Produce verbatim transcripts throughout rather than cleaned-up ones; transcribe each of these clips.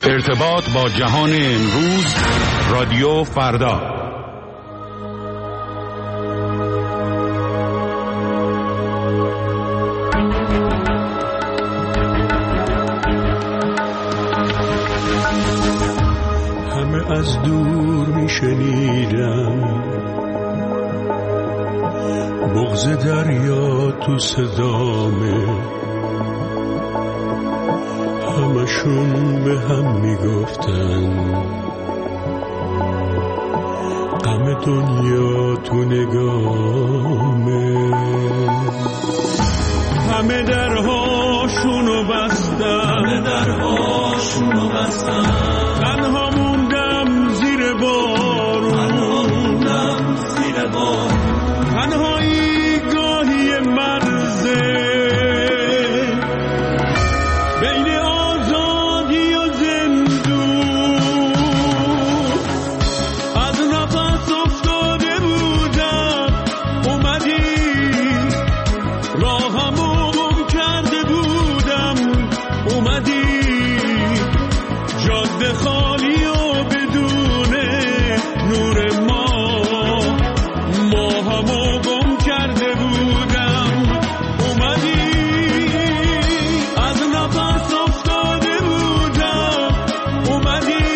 ارتباط با جهان امروز، رادیو فردا. همه از دور میشنیدم بغض دریا تو صدامه، همشون به هم میگفتن غم دنیا تو نگامه. همه درهاشونو بستن، همه درهاشونو بستن، تنها موندم زیر بارون، تنها موندم زیر بارون، تنهایی گاهی مرزه بین آزادی و زندون. از نفس افتاده بودم اومدی، راهمو گم کرده بودم اومدی، جاده خالی و بدون نور ما، ماهمو گم کرده بودم اومدی. از نفس افتاده بودم اومدی،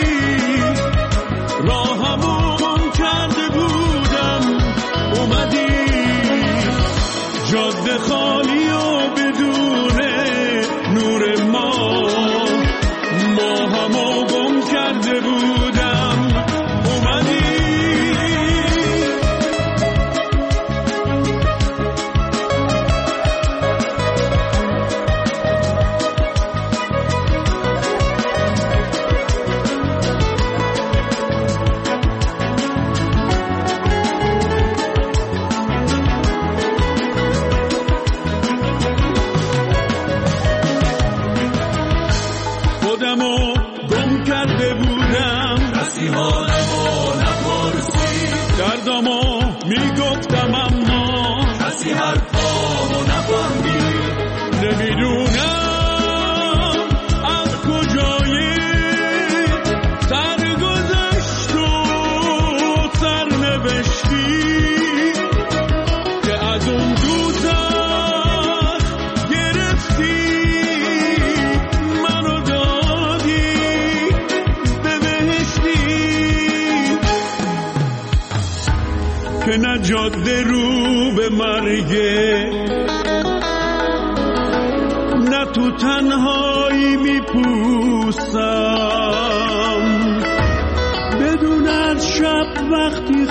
راهمو گم کرده بودم اومدی، جاده خالی و بدون نور ما، ماهمو گم کرده بودم اومدی. خودمو گم کرده بودم، کسی حالمو نپرسید، دردمو میگفتم اما کسی حرفامو نفهمید. نمیدونم از کجای سرگذشت و سرنوشتی که از اون دوزخ گرفتی منو دادی به بهشتی، که نه جاده رو به مرگه، نه تو تنهایی میپوسم، بدون از شب وقتی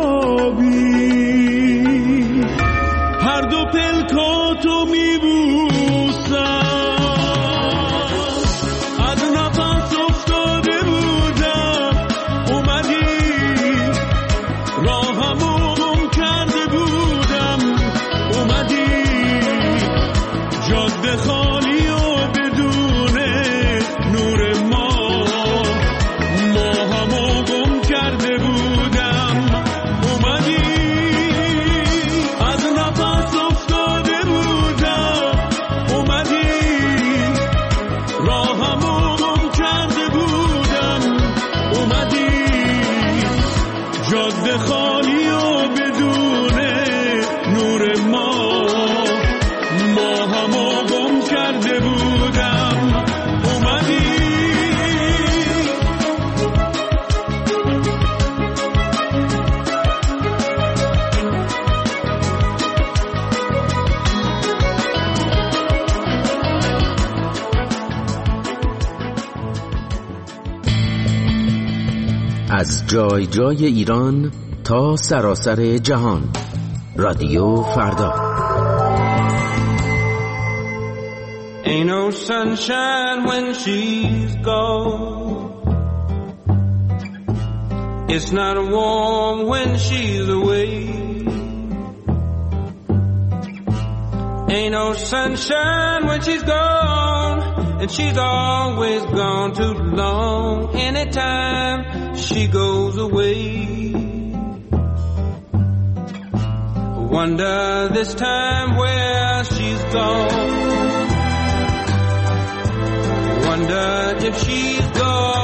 خوابی هر دو پلکاتو میبوسم. از نفس افتاده بودم اومدی، راهمو گم کرده بودم اومدی، جاده خالی و بدون نور ما، ماهمو گم کرده بودم اومدی. از نفس افتاده بودم اومدی، راهمو گم کرده بودم اومدی، جاده خالی و بدون نور ما، ماهمو گم کرده بودم اومدی. از جای جای ایران تا سراسر جهان، رادیو فردا. Ain't no sunshine when she's gone, it's not warm when she's away, ain't no sunshine when she's gone, and she's always gone too long. Anytime she goes away, wonder this time where she's gone, wonder if she's gone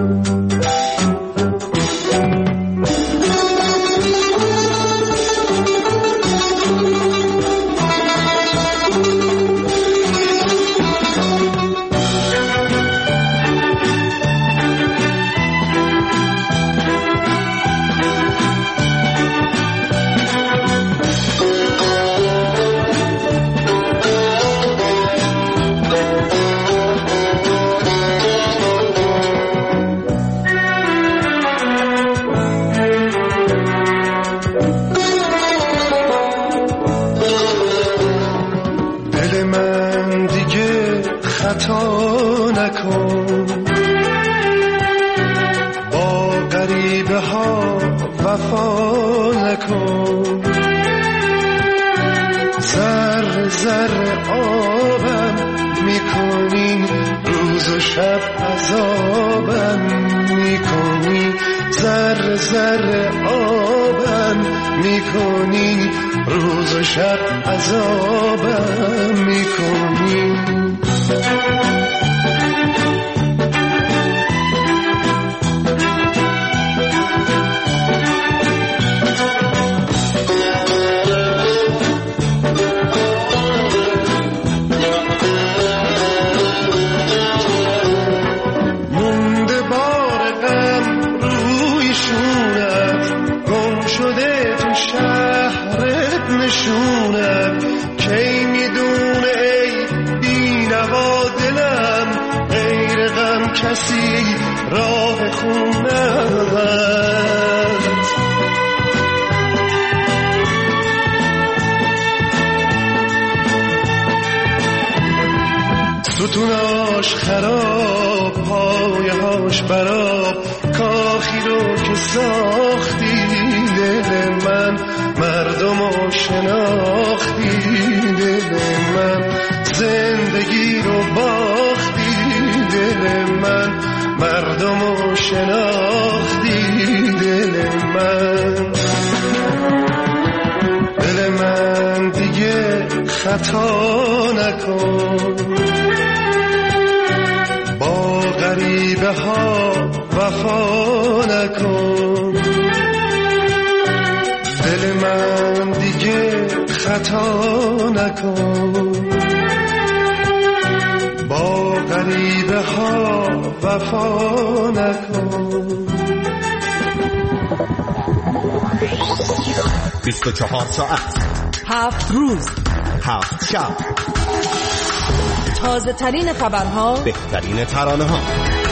خطا نکن، با غریبه ها وفا نکن. ذره ذره آبم میکنی، روز و شب عذابم میکنی. ذره ذره آبم میکنی، روز و شب عذابم میکنی. نشونم کی میدونه ای بینوا دلم، غیر غم کسی راه خونم. ستوناش خراب، پایهاش براب، کاخی رو که ساختی دل من، مردمو شناختی دل من، زندگی رو باختی دل من، مردمو شناختی دل من. دل من دیگه خطا نکن، با غریبه ها وفا نکن. دل من دیگه خطا نکن، با غریبه ها وفا نکن. بیست و چهار ساعت، هفت روز، هفت شب، تازه ترین خبرها، بهترین ترانه ها.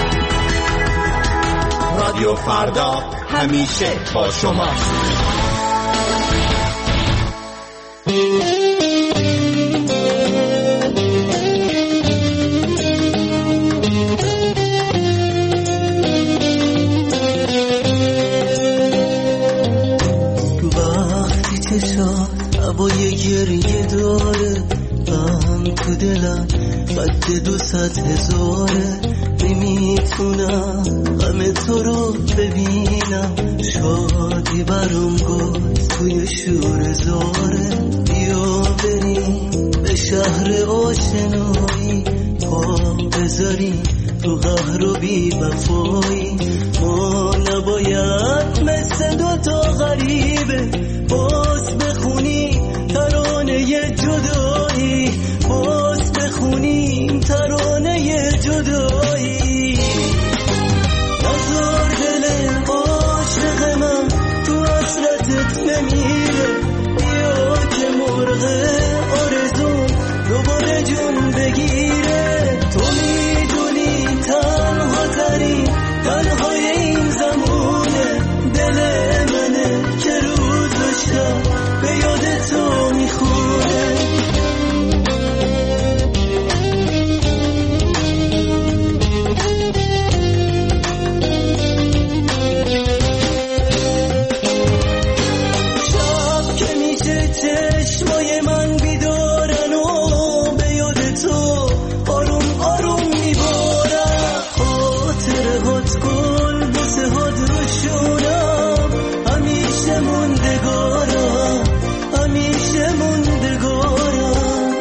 رادیو فردا همیشه با شما. وقتی چشات هوای گریه داره، غم تو دلم قد دو ست هزاره. نمیتونم غم تو رو ببینم، شادی برام گفت توی شور زاره. بیا بریم به شهر آشنایی، پا بذاریم تو قهر و بی وفایی. ما نباید مثل دوتا غریبه باز بخونی ترانه جدایی، باز بخونیم ترانه جدایی. نزار دل عاشق من تو حسرتت نمیره، بیا که مرغ آرزون دوباره جون بگیره. تو میدونی تنها ترین تنهای این زمونه، دل منه که روز و شب به یاد تو میخونه. شب که میشه چشمای من بیدارن و به یاد تو آروم آروم میبارم. خاطره هات گل بسه هات روشونم، همیشه موندگارم، همیشه موندگارم.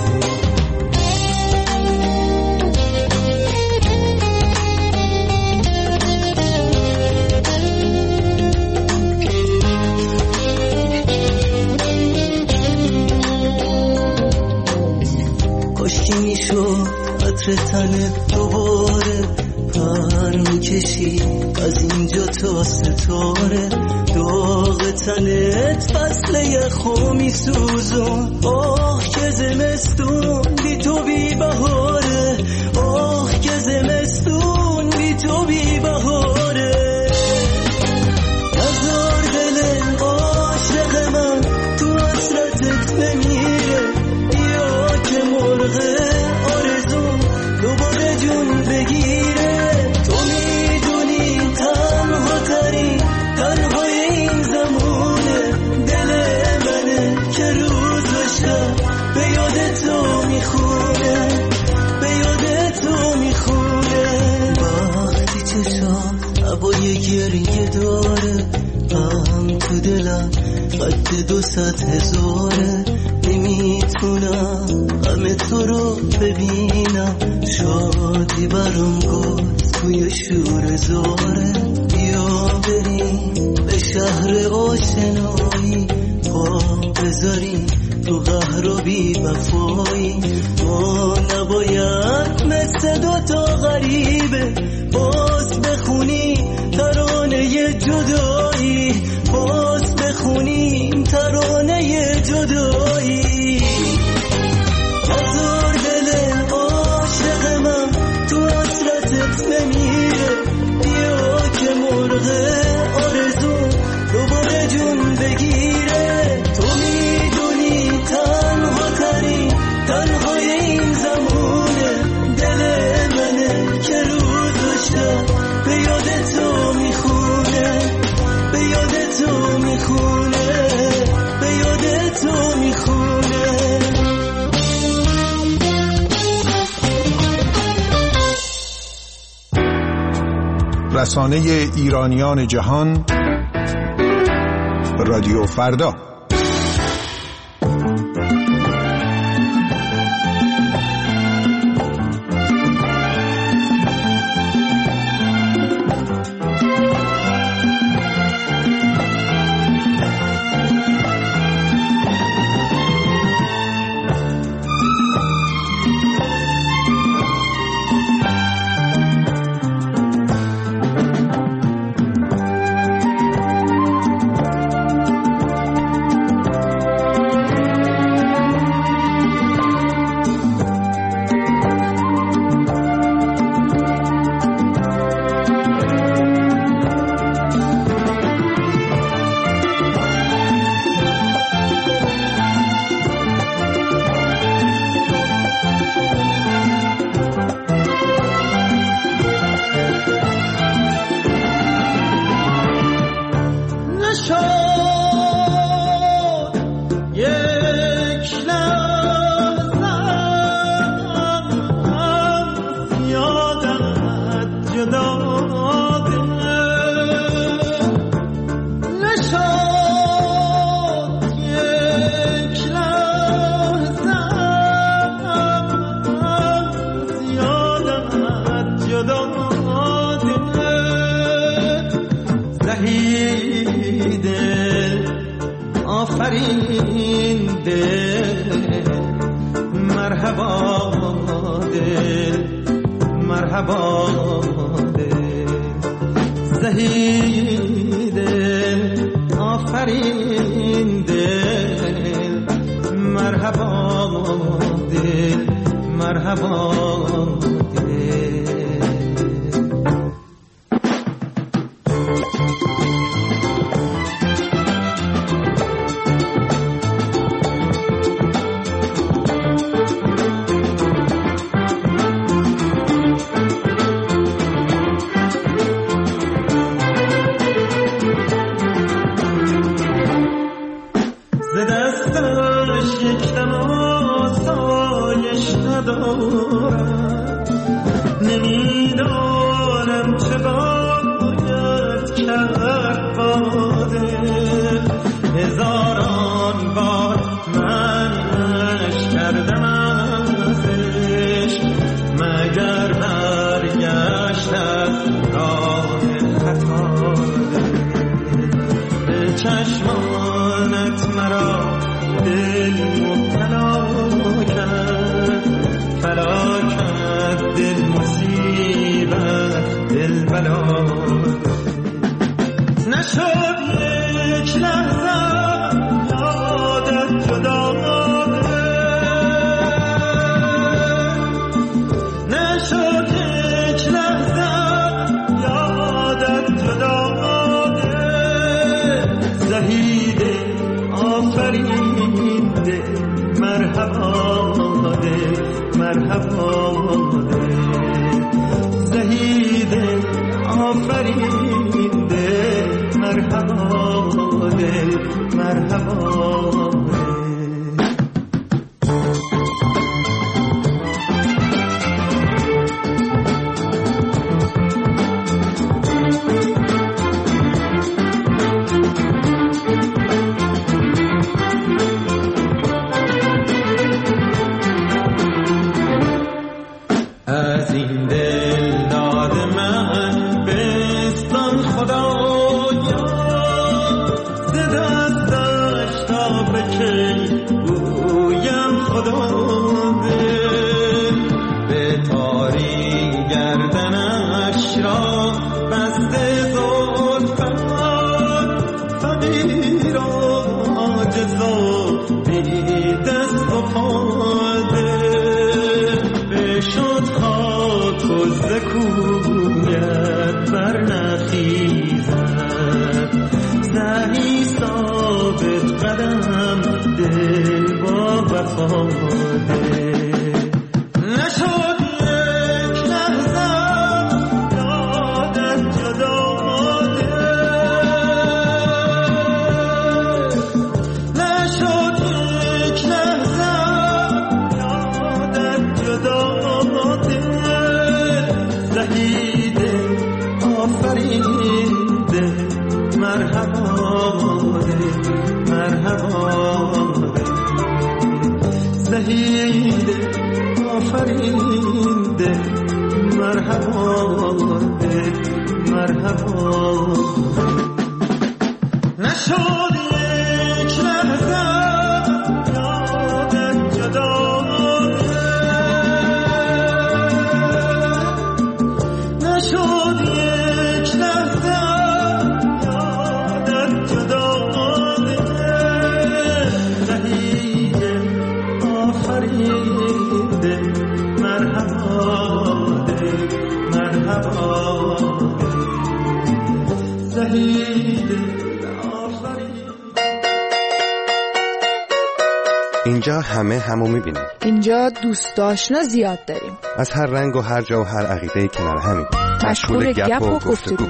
کاشکی میشد عطر تنت دوباره پر میکشی از اینجا تا ستاره. داغ تنت فصل یخو میسوزون، آه که زمستون بی تو بی بهاره، آه که زمستون بی تو بی بهاره. نزار دل عاشق من تو حسرتت نمیره، بیا که مرغ آرزون میخونه، به یاد تو میخونه. وقتی چشام عبای گریه داره، هم تو دلم خط دو ست هزاره. نمیتونم غم تو رو ببینم، شادی برام گفت توی شور زاره. بیا بریم به شهر آشنایی، پا بذاریم تو قهر و بی وفایی. ما نباید مثل دوتا غریبه باز بخونیم ترانه جدایی، باز بخونیم ترانه جدایی. نزار دل عاشق من تو حسرتت نمیره، بیا که مرغ آرزو دوباره جون بگیره. تو میدونی تنها تری تنهای این زمونه، دل منه که روز و شب به یاد تو میخونه، به یاد تو میخونه، به یاد تو میخونه. رسانه ایرانیان جهان، رادیو فردا. وفاده نشد یک لحظه یادت جدا زهید آفرینده مرحبا ده مرحبا نشد یک لحظه یادت جدا نشد یک لحظه یادت جدا آفریده مرحبا ده مرحبا زهید آفریده. اینجا همه همو میبینیم. اینجا دوست آشنا زیاد داریم. از هر رنگ و هر جا و هر عقیده کنار همیم. مشغول گپ و گفتگو.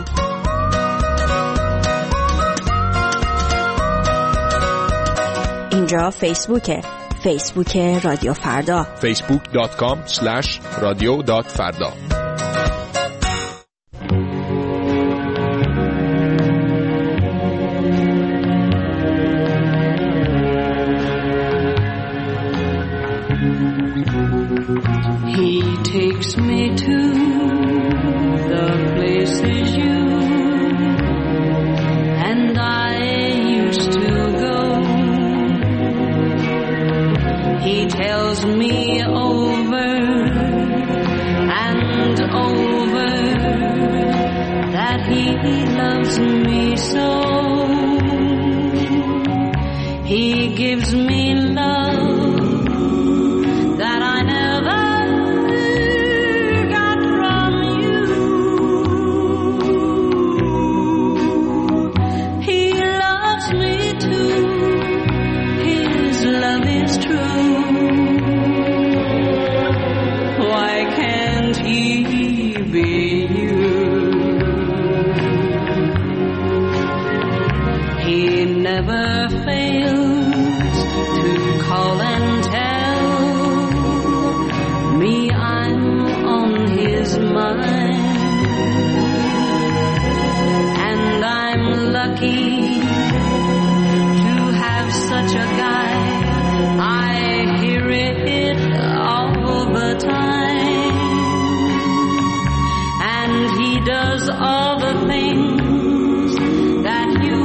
اینجا فیسبوکه. فیسبوک رادیو فردا. فیسبوک دات کام اسلش رادیو دات فردا. He takes me to the places you and I used to go. He tells me over and over that he loves me so. He gives me love that I never got from you. He loves me too. His love is true. Why can't he be you? He never fails to call and tell me I'm on his mind, and I'm lucky to have such a guy. I hear it all the time, and he does all the things that you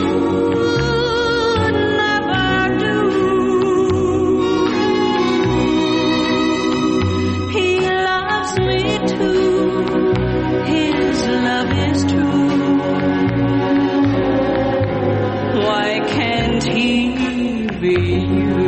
would never do. He loves me too. His love is true. Why can't he be you?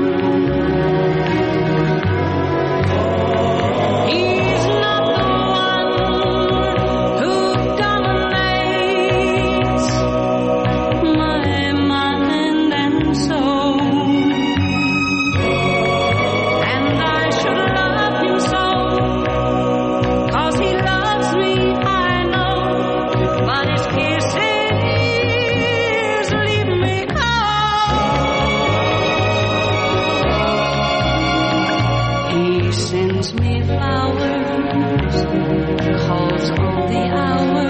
He's not the one who dominates my mind and soul, and I should love him so, 'cause he loves me, I know, but his kisses leave me cold. He sends me flowers, calls on the hour,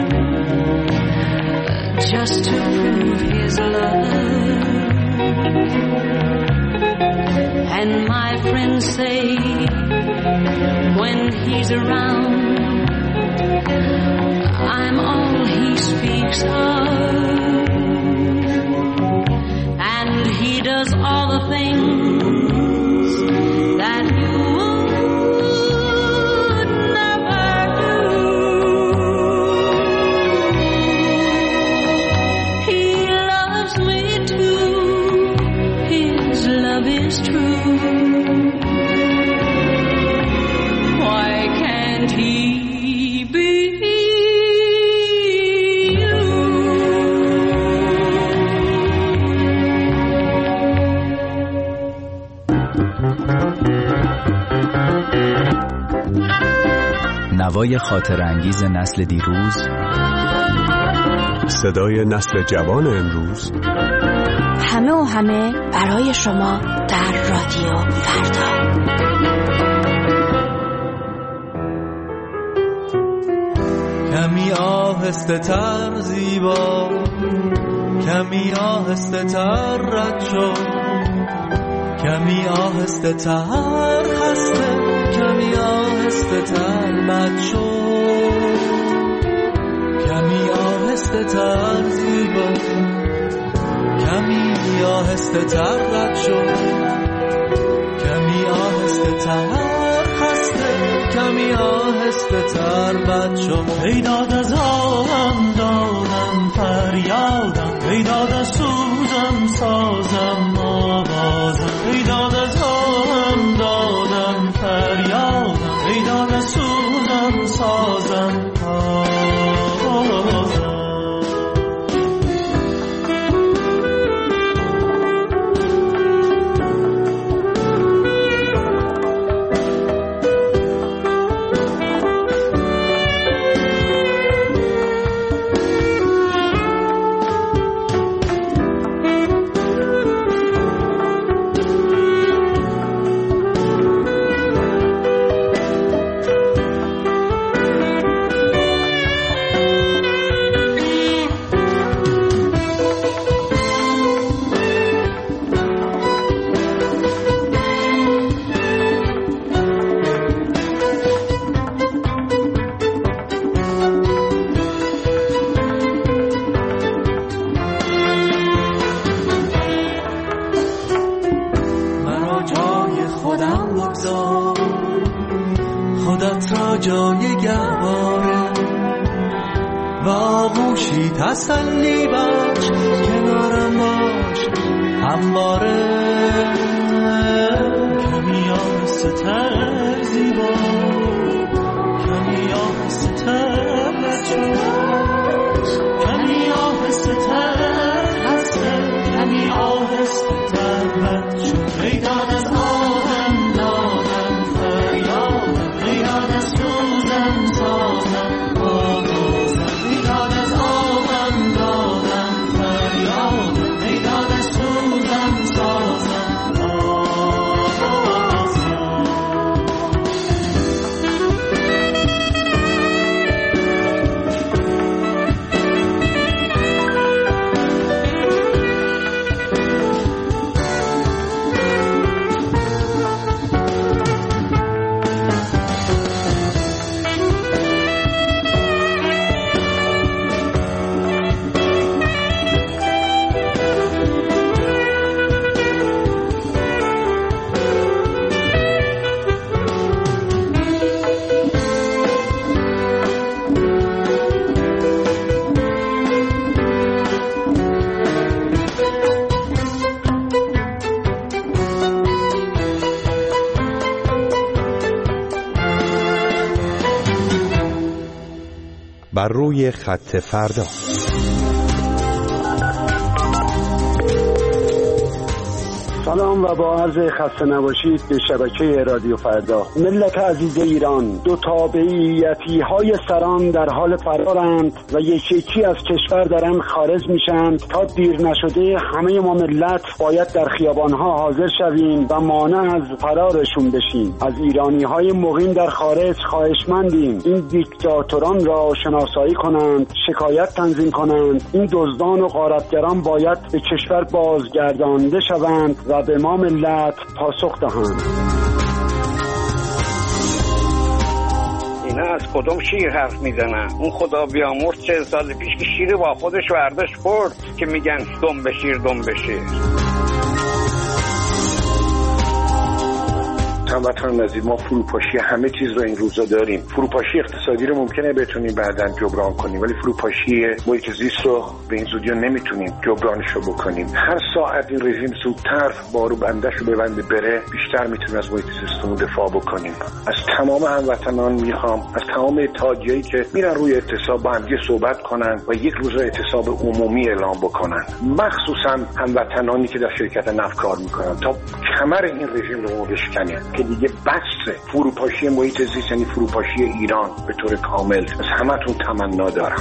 just to prove his love. And my friends say when he's around, I'm all he speaks of. And he does all the things that you would never do. He loves me too. His love is true. Why can't he be you? نوای خاطرانگیز نسل دیروز، صدای نسل جوان امروز، همه و همه برای شما در رادیو فردا. کمی آهسته تر زیبا، کمی آهسته تر رد شو، کمی آهسته تر خسته، کمی آهسته تر بد شو، کمی آهسته تر زیبا، کمی آهسته تر رد شو، کمی آهسته تر خسته، کمی آهسته تر بد شو. ای داد از آهم دادم فریادم، ای داد از سوزم سازم آوازم، ای داد از آهم دادم فریادم، ای داد از سوزم سازم آوازم. تسلی بخش کنارم باش همواره، کمی آهسته تر زیبا، کمی آهسته تر بچه، کمی آهسته تر خسته، کمی آهسته تر بچه. ای داد از آدم دادم فریادم، ای داد از سوزم سازم آوازم، ای داد از آدم دادم فریادم، ای داد از سوزم سازم آوازم. بر روی خط فردا. سلام و با عرض خسته نباشید به شبکه رادیو فردا. ملت عزیز ایران، دو تابعیتی های سران در حال فرارند و یکی یکی از کشور دارن خارج میشن. تا دیر نشده همه ما ملت باید در خیابانها حاضر شویم و مانع از فرارشون بشیم. از ایرانی های مقیم در خارج خواهشمندیم این دیکتاتوران را شناسایی کنند، شکایت تنظیم کنند. این دزدان و غارتگران باید به کشور بازگردانده شوند و به ما ملت پاسخ دهند. اینا از کدوم شیر حرف میزنن؟ اون خدا بیامرز چه سال پیش که شیر با خودش برداشت خورد که میگن دم به شیر دم به شیر. هموطنان عزیز، ما فروپاشی همه چیز رو این روزا داریم. فروپاشی اقتصادی رو ممکنه بتونیم بعداً جبران کنیم، ولی فروپاشی محیط زیست رو به این زودی نمیتونیم جبرانشو بکنیم. هر ساعت این رژیم زودتر بارو بندش رو ببنده بره، بیشتر میتونیم از محیط زیستمون دفاع بکنیم. از تمام هموطنان میخوام، از تمام اتحادیه‌ای که میرن روی اعتصاب با هم دیگه صحبت کنن و یک روز اعتصاب عمومی اعلام بکنن، مخصوصاً هموطنانی که در شرکت نفت کار میکنن، تا کمر این رژیم رو بشکنیم که دیگه بس فروپاشی محیط زیست، یعنی فروپاشی ایران به طور کامل. از همتون تمنا دارم.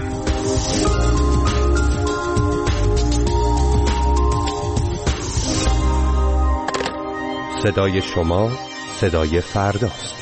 صدای شما صدای فرداست.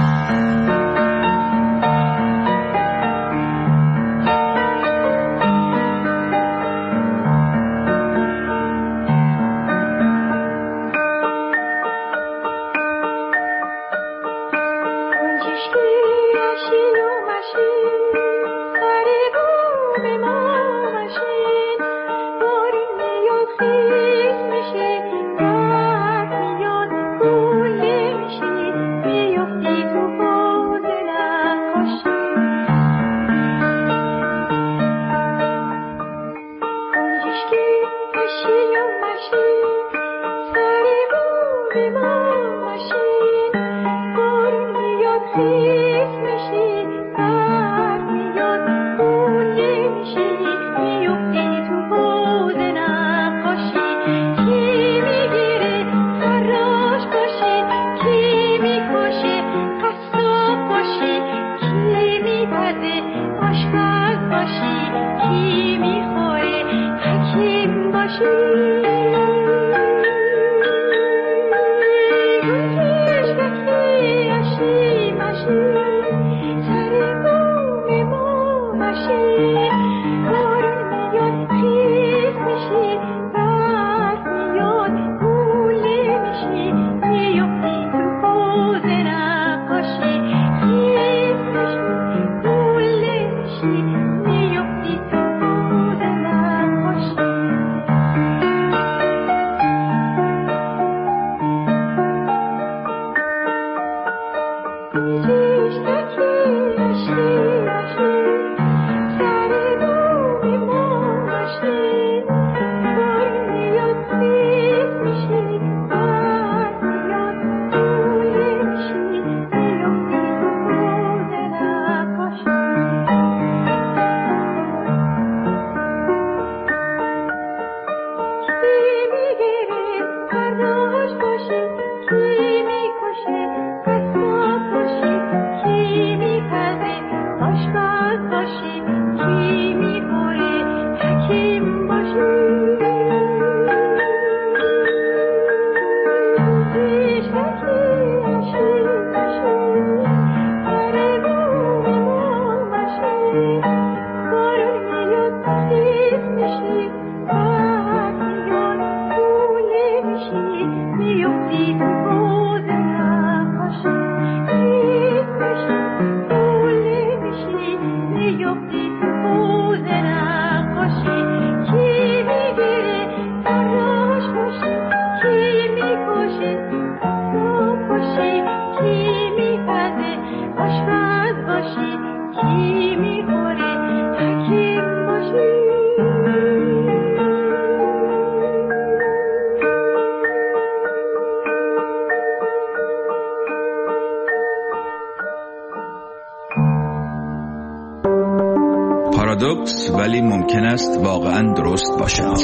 پارادوکس ولی ممکن است واقعا درست باشد.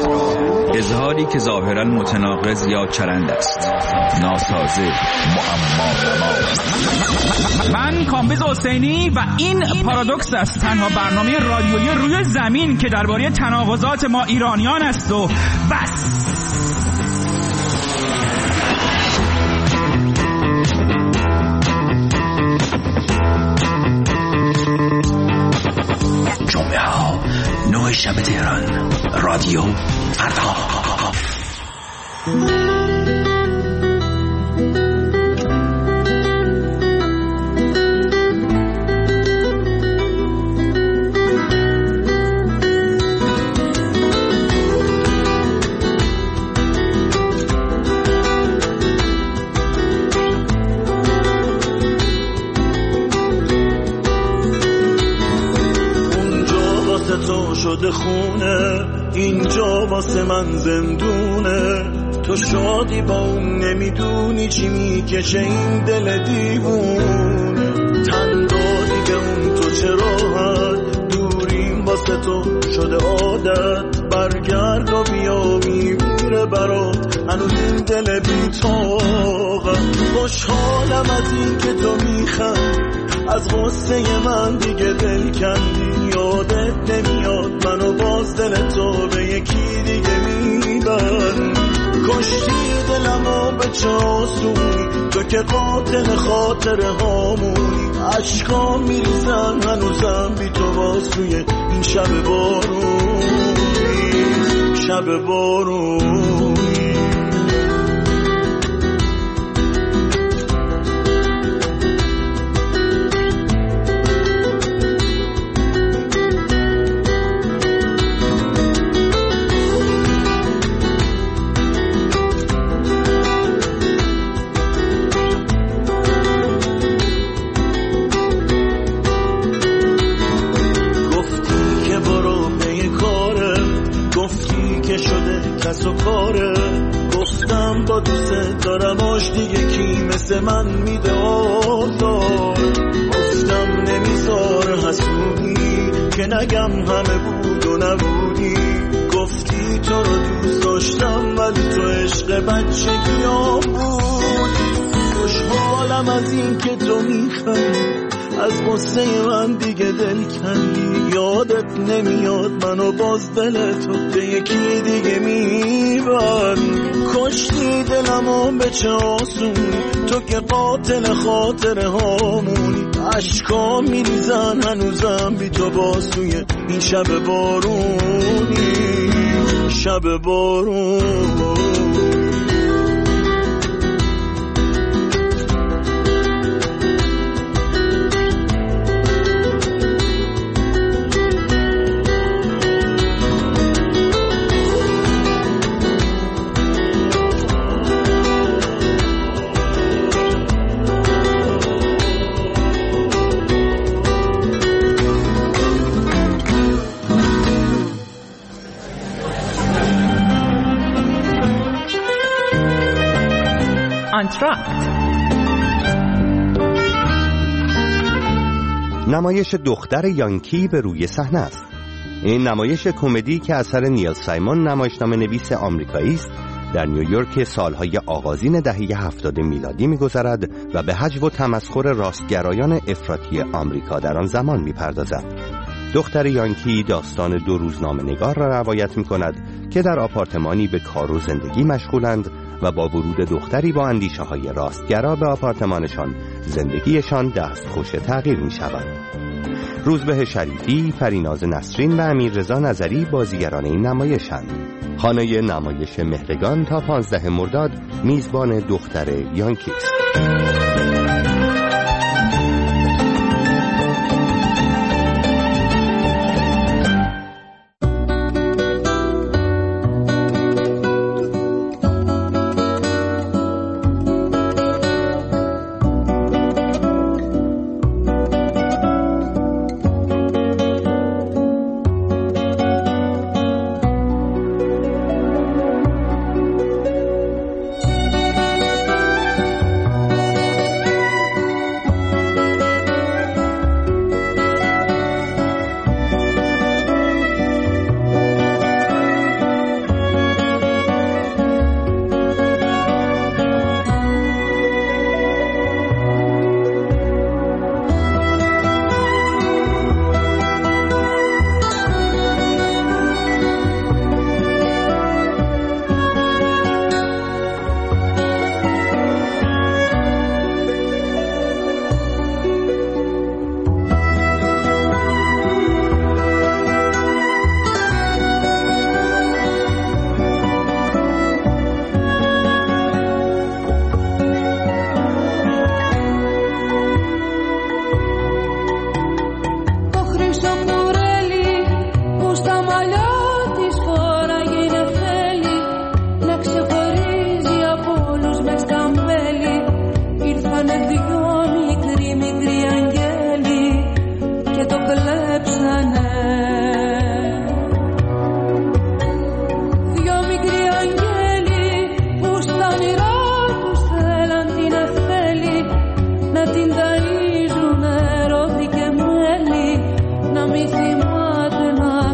اظهاری که ظاهرا متناقض یا چرند است، ناسازه، معما نما. من کامبیز حسینی و این پارادوکس است، تنها برنامه رادیویی روی زمین که درباره تناقضات ما ایرانیان است و بس. جمعه ها نه شب تهران، رادیو فردا. شده خونه، اینجا واسه من زندونه. تو شادی با اون نمیدونی چی میکشه این دل دیوونه. تن دادی به اون تو چرا هر دوریم باز واسه تو شده عادت، برگرد و بیا میمیره برات هنوز این دل بی‌طاقت. خوشحالم از این که تو میخند، از غصه من دیگه دل کندی. یادت نمیاد منو باز دل تو به یکی دیگه میبند. کشتی دلمو به چه آسونی، تو که قاتل خاطره هامونی. عشقام میریزن هنوزم بی تو باز توی این شب بارونی، شب بارونی. کس و کاره گفتم با دوست دارم آش دیگه کی مثل من میده آزار. گفتم نمیذاره حسودی که نگم همه بود و نبودی. گفتی تو رو دوست داشتم ولی تو عشق بچگیام بودی. خوشحالم از این که تو میخوای، از غصه من دیگه دل کندی. یادت نمیاد منو باز دل تو به یکی دیگه میبند. کشتی دلمو به چه آسونی، تو که قاتل خاطره هامونی. عشقام میریزن هنوزم بی تو باز توی این شب بارونی، شب بارونی. انتراکت. نمایش دختر یانکی به روی صحنه است. این نمایش کمدی که اثر نیل سایمون نمایشنامه نویس آمریکایی است در نیویورک سالهای آغازین دهه هفتاد میلادی می‌گذرد و به هجو و تمسخر راستگرایان افراطی آمریکا در آن زمان می‌پردازد. دختر یانکی داستان دو روزنامه‌نگار را روایت می‌کند که در آپارتمانی به کار و زندگی مشغولند و با ورود دختری با اندیشه‌های راستگرا به آپارتمانشان زندگیشان دستخوش تغییر می‌شود. روزبه شریفی، فریناز نسرین و امیررضا نظری بازیگران این نمایش‌اند. خانه نمایش مهرگان تا پانزده مرداد میزبان دختر یانکی است. να μην θυμάται να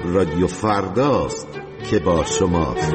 رادیو فرداست که با شماست.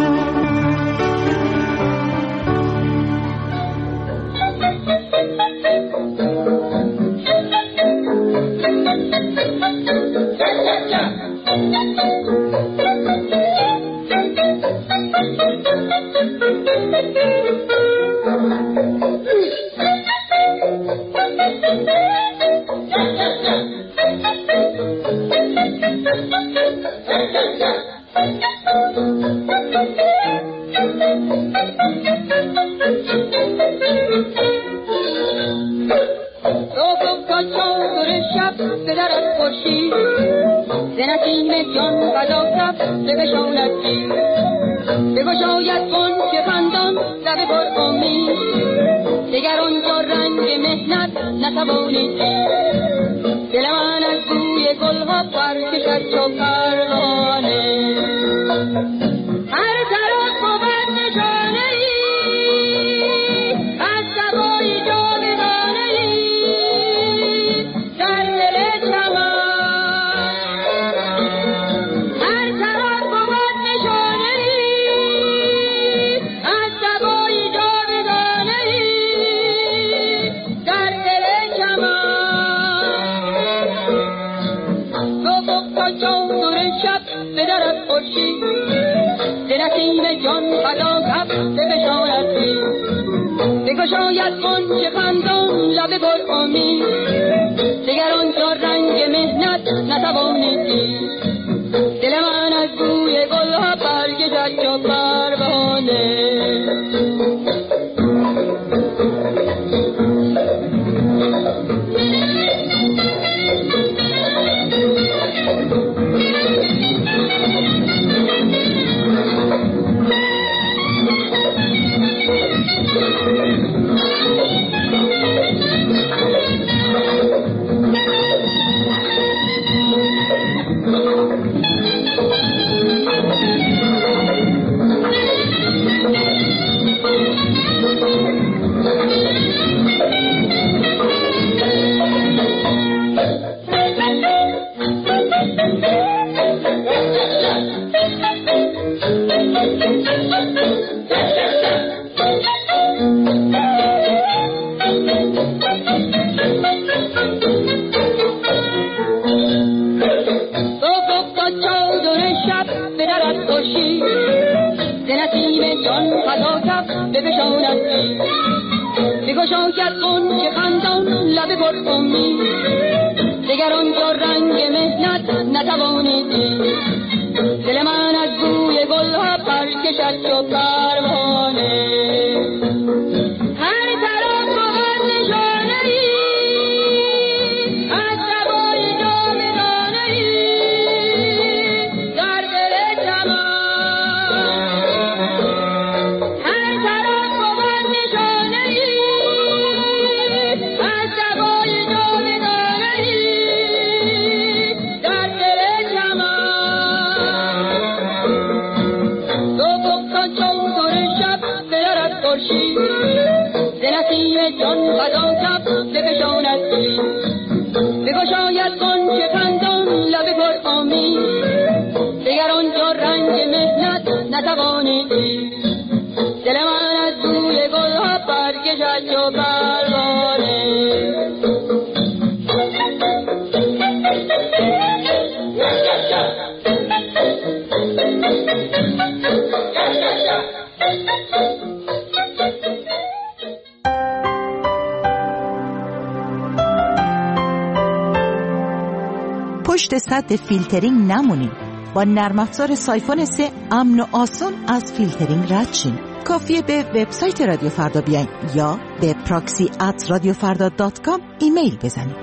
پشت سد فیلترینگ نمونید. با نرم افزار سایفون سه امن و آسان از فیلترینگ رد شین. کافیه به وبسایت رادیو فردا بیاین یا به پراکسی ات رادیو فردا دات کام ایمیل بزنید.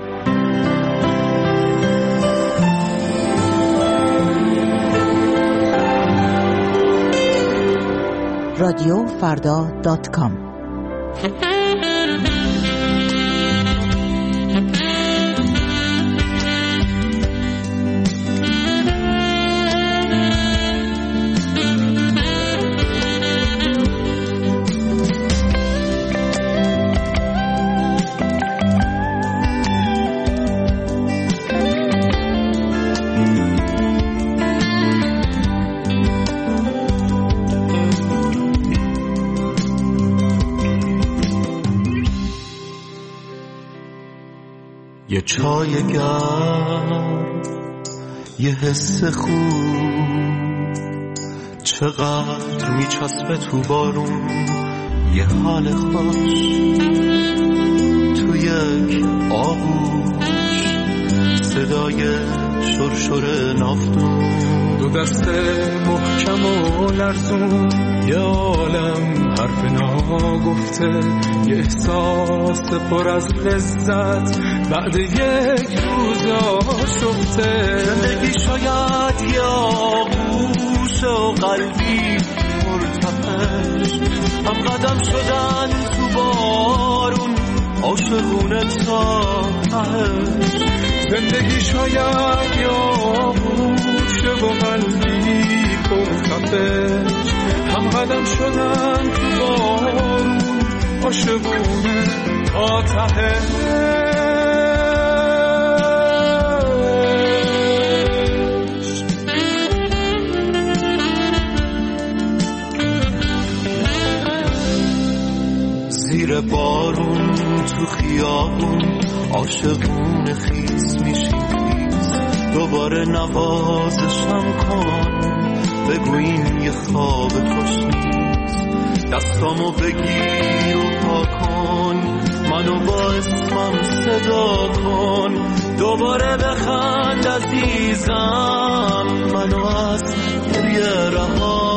رادیو فردا دات کام. یه چای گرم، یه حس خوب، چقدر میچسبه تو بارون، یه حال خوش تو یک آغوش، صدای شرشر نافتون، دو دست محکم و لرزون، یه عالم حرف ناگفته، یه احساس پر از لذت بعد یک روز آشفته. زندگی شاید یه آغوش و قلبی مرتفش، هم قدم شدن تو بارون، عاشقونه تا تهش. زندگی شاید یه آغوش و قلبی پرتفش، هم قدم شدن تو بارون، عاشقونه تا تهش. زیر بارون تو خیابون، عاشقونه خیس میشیم خیس، دوباره نوازشم کن، بگو این یه خواب خوش نیست. دستامو بگیر و پا کن، منو با اسمم صدا کن، دوباره بخند عزیزم، منو از گریه رها.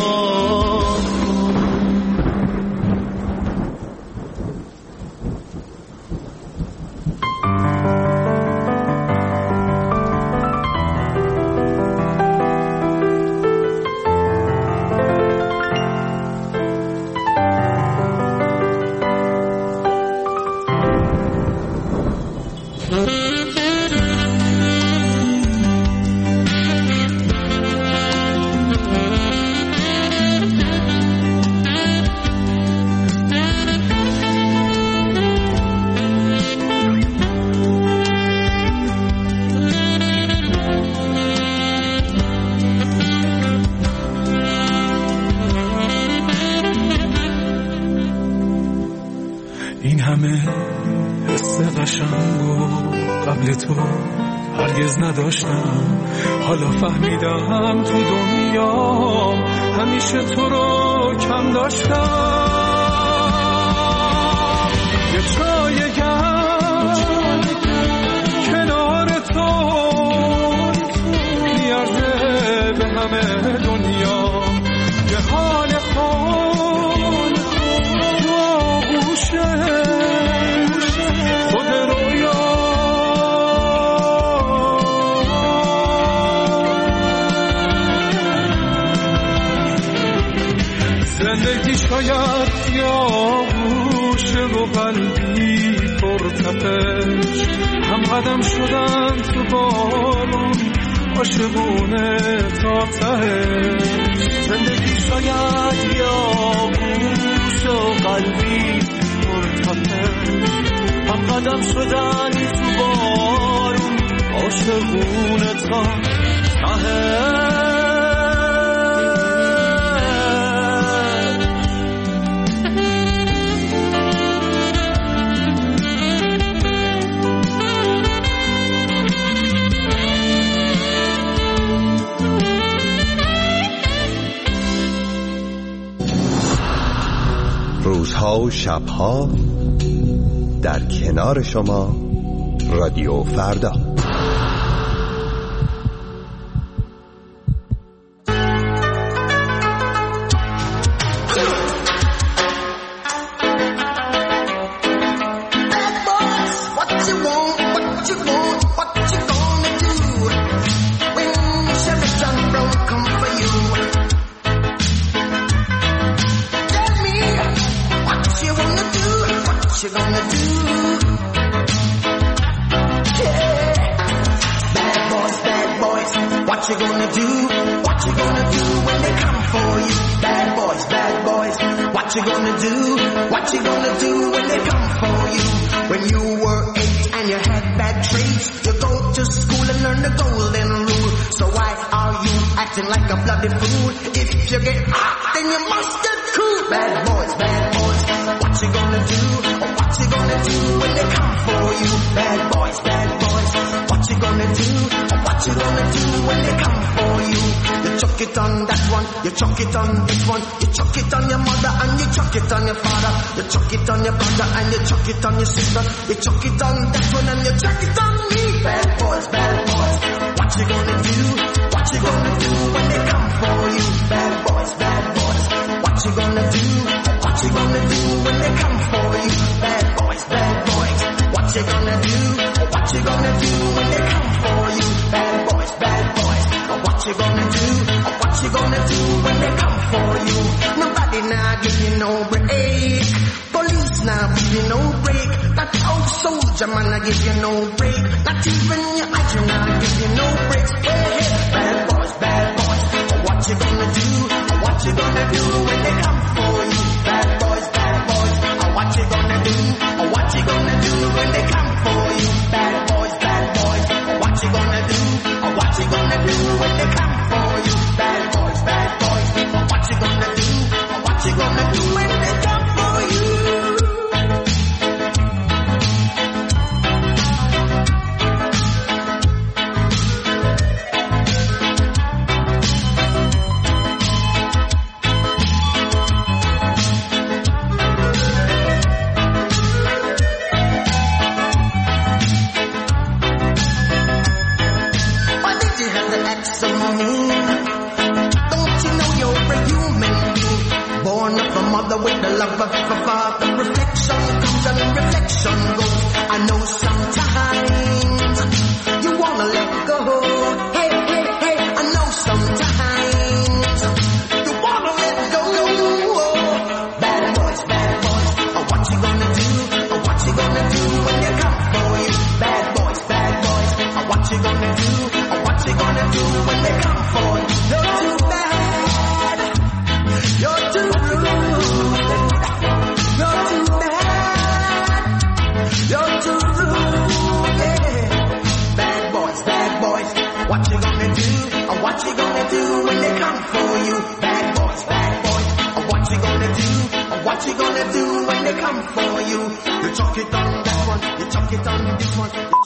این همه حس قشنگو قبل تو هرگز نداشتم، حالا فهمیدم تو دنیا همیشه تو رو کم داشتم. یه چای گرم کنار تو میارزه به همه دنیا، یه حال خال تو آغوشه خود رویا. زندگی شاید یا گوشه و قلبی پرتفش، هم قدم شدن تو بارون، عاشقونه تا تهش. زندگی شاید یا گوشه و قلبی پرتفش، هم قدم شدن تو بارون، عاشقونه تا تهش. روزها و شبها در کنار شما، رادیو فردا. What you gonna do? What you gonna do when they come for you? Bad boys, bad boys. What you gonna do? What you gonna do when they come for you? When you were eight and you had bad traits, you go to school and learn the golden rule. So why are you acting like a bloody fool? If you get hot, then you must get cool. Bad boys, bad boys. What you gonna do? Or what you gonna do when they come for you? you. Bad boys, bad boys, what you gonna do? What you gonna do when they come for you? You chuck it on that one, you chuck it on this one, you chuck it on your mother and you chuck it on your father, you chuck it on your brother and you chuck it on your sister, you chuck it on that one and you chuck it on me. Bad boys, bad boys, what you gonna do? What you gonna do when they come for you? Bad boys, bad boys, what you gonna do? What you gonna do when they come for you? Bad boys, bad boys, what you gonna do? What you gonna do when they come for you? Bad boys, bad boys, what you gonna do? What you gonna do when they come for you? Nobody now give you no break. Police now give you no break. That old soldier man I give you no break. Not even your idol now give you no breaks. Hey, hey, bad boys, bad boys, what you gonna do? What you gonna do when they come for you? Bad boys, bad boys, what you gonna do? What you gonna do when they come for you? Bad boys, bad boys, what you gonna do? What you gonna do when they come for you? Bad boys, bad boys, what you gonna do? What you gonna do when they come for you? With the love of a father, reflection comes and reflection goes. I know sometimes you wanna let go. Hey, hey, hey, I know sometimes you wanna let go. Bad boys, bad boys, what you gonna do? What you gonna do when they come for you? Bad boys, bad boys, what you gonna do? What you gonna do when they come for you? You're too bad, you're too rude. What you gonna do? What you gonna do when they come for you? Bad boys, bad boys, what you gonna do? What you gonna do when they come for you? You chuck it on that one, you chuck it on this one.